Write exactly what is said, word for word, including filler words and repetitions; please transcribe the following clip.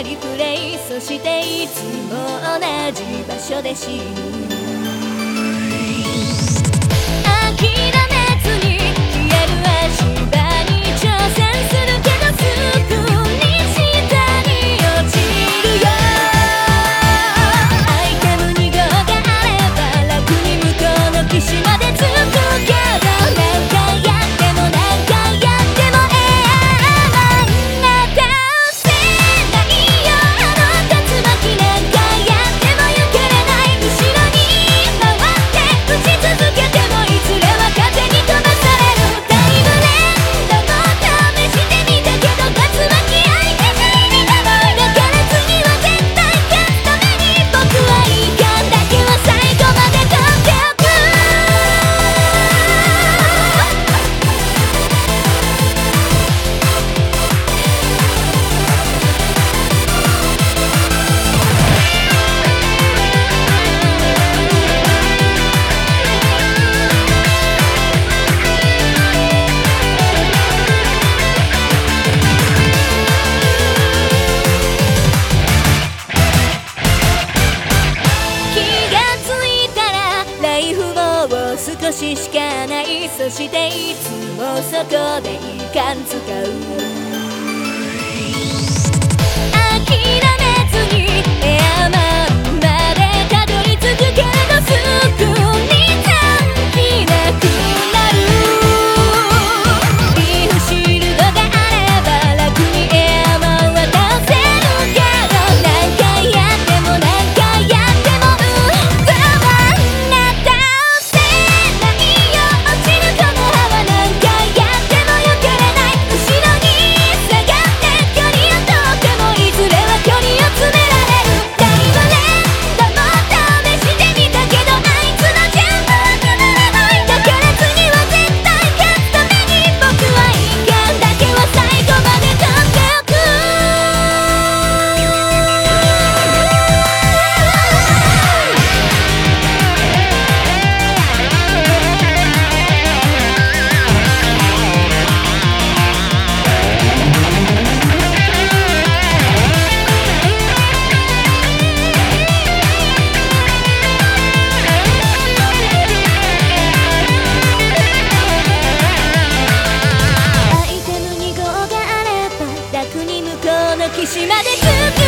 リプレイ、そしていつも同じ場所で死ぬ。諦めずに消える足場に挑戦するけど、すぐに下に落ちるよ。アイテムにごがあれば楽に向こうの岸まで着くけど、何回やっても何回やっても永遠な倒せないよ。あの竜巻何回やっても避けれない。後ろに回って打ち続けてもいずれは風に飛ばされる。タイム連打も試してみたけど、竜巻相手じゃ意味がない。だから次は絶対勝つために僕はいかんだけは最後まで取っておく。気がついたらライフもう少ししかない。そしていつもそこでいかん使う。諦めずにエアマンまでたどり着くけれど、すぐに短気なくなる。リーフシールドがあれば楽にエアマンは倒せるけど、何回やっても何回やってもうんざまな倒せないよ。落ちるこの葉は何回やっても避けれない。後ろに下がって距離を取ってもいずれは距離を詰められる。タイム連打も試してみたけど、あいつのジャンプは止まらない。だから次は絶対勝つために僕はいかんだけは最後まで取っておく。アイテムにごがあれば楽に向こうの岸まで着く